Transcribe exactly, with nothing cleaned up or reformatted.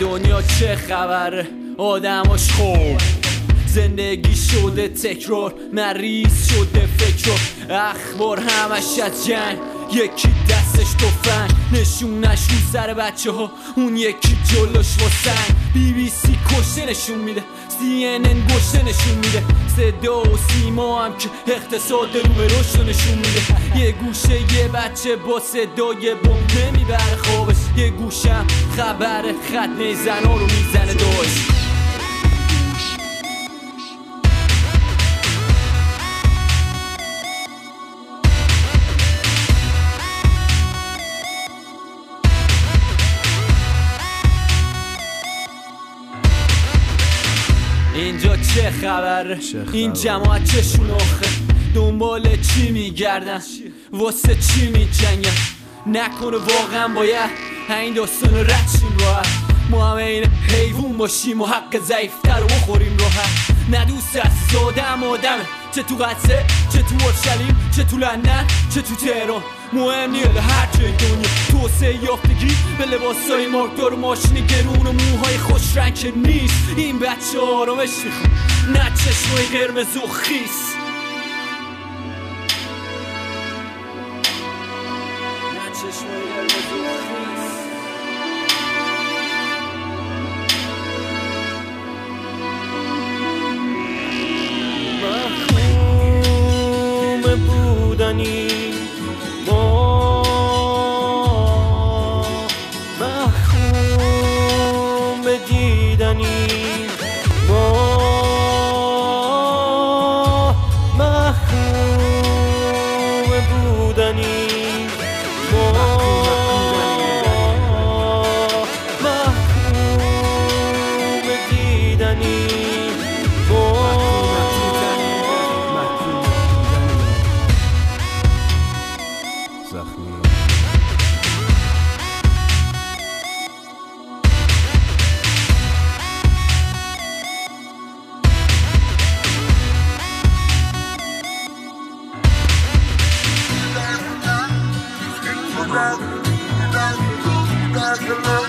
دنیا چه خبره؟ آدماش خوب زندگی شده تکرار، مریض شده فکر و اخبار همش از جنگ. یکی دستش تفنگ نشونش رو سر بچه ها، اون یکی جلوش واسنگ. بی بی سی کشته نشون میده، سی ان ان گشته نشون میده، صدا و سیما هم که اقتصاد رو به رشد نشون میده. یه گوشه یه بچه با صدای بمب نمیبره خوابش، یه گوشم خبر ختنه زنا رو میزنه داشت. اینجا چه خبره؟ این جماعت چشون آخه دنبال چی میگردن؟ واسه چی میجنگن؟ نکنه واقعا باید این داستان رد شیم راحت؟ ما همه این حیوون باشیم و حق ضعیفتر رو بخوریم راحت؟ نه دوست از آدم آدمه، چه تو قدسه، چه تو اورشلیم، چه تو لندن، چه تو تهران. مهم نیه هر جای دنیا توسعه یافتگی به لباسای مارکدار و ماشین گرون و موهای خوش رنگ که نیست. این بچه آرامش میخواد، نه چشمای قرمز و خیس. نه چشمای قرمز و خیس. محکوم بودنی ما، محکوم دیدنی ما، محکوم بودنی ما، محکوم دیدنی ما. That's the love.